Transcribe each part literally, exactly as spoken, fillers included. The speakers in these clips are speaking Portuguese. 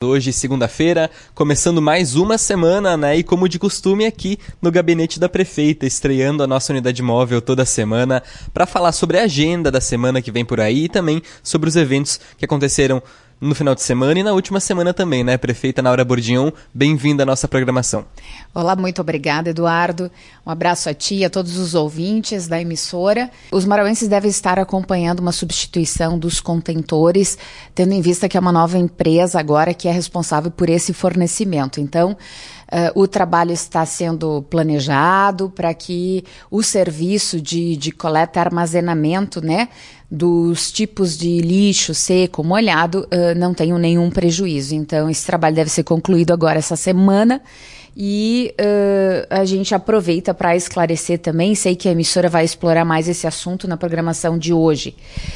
Hoje, segunda-feira, começando mais uma semana, né? E como de costume aqui no Gabinete da Prefeita, estreando a nossa unidade móvel toda semana para falar sobre a agenda da semana que vem por aí e também sobre os eventos que aconteceram no final de semana e na última semana também, né? Prefeita Naura Bordignon, bem-vinda à nossa programação. Olá, muito obrigada, Eduardo. Um abraço a ti e a todos os ouvintes da emissora. Os marauenses devem estar acompanhando uma substituição dos contentores, tendo em vista que é uma nova empresa agora que é responsável por esse fornecimento. Então, Uh, o trabalho está sendo planejado para que o serviço de, de coleta e armazenamento, né, dos tipos de lixo seco, molhado, uh, não tenham nenhum prejuízo. Então, esse trabalho deve ser concluído agora essa semana e uh, a gente aproveita para esclarecer também. Sei que a emissora vai explorar mais esse assunto na programação de hoje.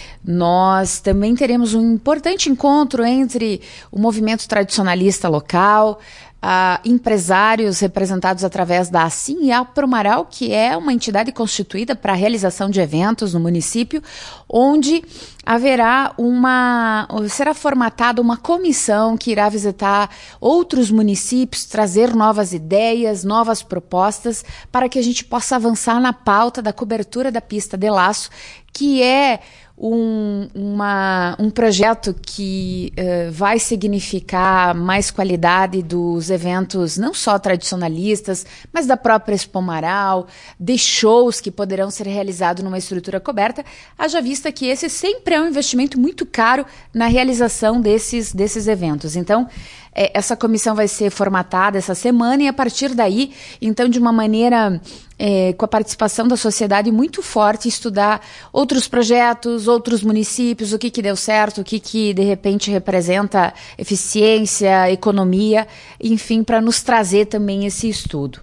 Nós também teremos um importante encontro entre o movimento tradicionalista local, Uh, empresários representados através da ASSIM e a Promaral, que é uma entidade constituída para a realização de eventos no município, onde haverá uma, será formatada uma comissão que irá visitar outros municípios, trazer novas ideias, novas propostas, para que a gente possa avançar na pauta da cobertura da pista de laço, que é Um, uma, um projeto que uh, vai significar mais qualidade dos eventos, não só tradicionalistas, mas da própria Expo Marau, de shows que poderão ser realizados numa estrutura coberta, haja vista que esse sempre é um investimento muito caro na realização desses, desses eventos. Então, é, essa comissão vai ser formatada essa semana e a partir daí, então, de uma maneira... É, com a participação da sociedade muito forte, estudar outros projetos, outros municípios, o que que deu certo, o que que de repente representa eficiência, economia, enfim, para nos trazer também esse estudo.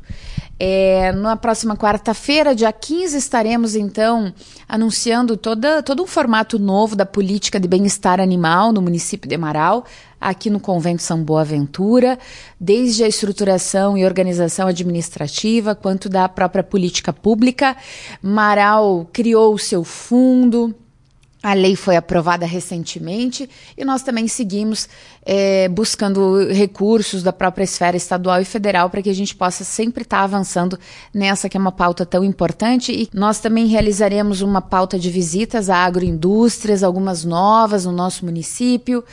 É, na próxima quarta-feira, dia quinze, estaremos então anunciando toda, todo um formato novo da política de bem-estar animal no município de Marau, aqui no Convento São Boaventura, desde a estruturação e organização administrativa, quanto da própria política pública. Marau criou o seu fundo, a lei foi aprovada recentemente e nós também seguimos é, buscando recursos da própria esfera estadual e federal para que a gente possa sempre estar avançando nessa que é uma pauta tão importante. E nós também realizaremos uma pauta de visitas a agroindústrias, algumas novas no nosso município,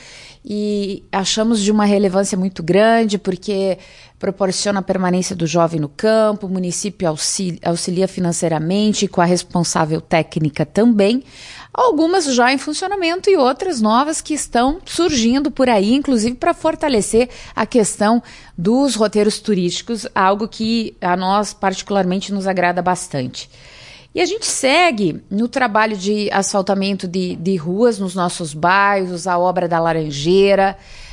e achamos de uma relevância muito grande porque proporciona a permanência do jovem no campo, o município auxilia, auxilia financeiramente com a responsável técnica também. Algumas já em funcionamento e outras novas que estão surgindo por aí, inclusive para fortalecer a questão dos roteiros turísticos, algo que a nós particularmente nos agrada bastante. E a gente segue no trabalho de asfaltamento de, de ruas nos nossos bairros, a obra da Laranjeira.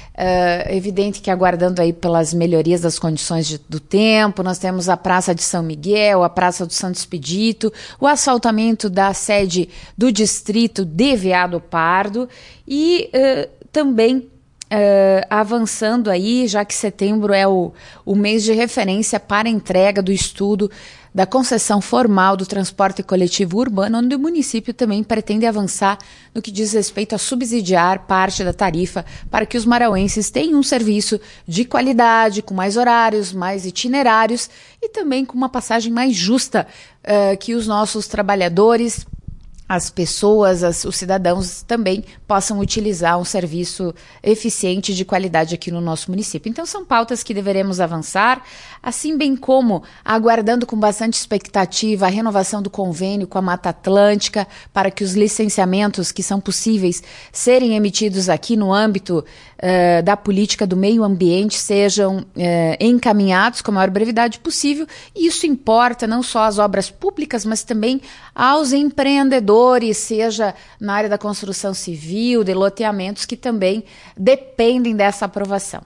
É uh, evidente que aguardando aí pelas melhorias das condições de, do tempo, nós temos a Praça de São Miguel, a Praça do Santo Expedito, o asfaltamento da sede do distrito de Veado Pardo e uh, também Uh, avançando aí, já que setembro é o, o mês de referência para a entrega do estudo da concessão formal do transporte coletivo urbano, onde o município também pretende avançar no que diz respeito a subsidiar parte da tarifa para que os marauenses tenham um serviço de qualidade, com mais horários, mais itinerários e também com uma passagem mais justa, uh, que os nossos trabalhadores, as pessoas, as, os cidadãos também possam utilizar um serviço eficiente de qualidade aqui no nosso município. Então são pautas que deveremos avançar, assim bem como aguardando com bastante expectativa a renovação do convênio com a Mata Atlântica para que os licenciamentos que são possíveis serem emitidos aqui no âmbito uh, da política do meio ambiente sejam uh, encaminhados com a maior brevidade possível. E isso importa não só às obras públicas, mas também aos empreendedores, seja na área da construção civil, de loteamentos, que também dependem dessa aprovação.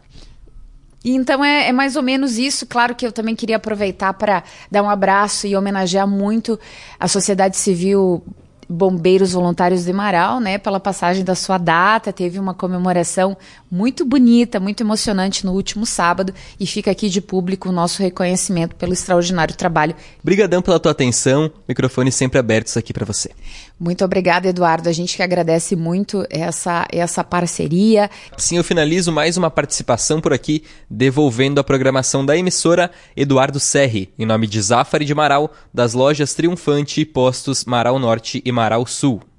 E então é, é mais ou menos isso. Claro que eu também queria aproveitar para dar um abraço e homenagear muito a sociedade civil Bombeiros Voluntários de Marau, né, pela passagem da sua data. Teve uma comemoração muito bonita, muito emocionante no último sábado, e fica aqui de público o nosso reconhecimento pelo extraordinário trabalho. Obrigadão pela tua atenção, microfones sempre abertos aqui para você. Muito obrigada, Eduardo. A gente que agradece muito essa, essa parceria. Assim eu finalizo mais uma participação por aqui, devolvendo a programação da emissora Eduardo Serri, em nome de Zafari de Marau, das lojas Triunfante e Postos Marau Norte e Marau Sul.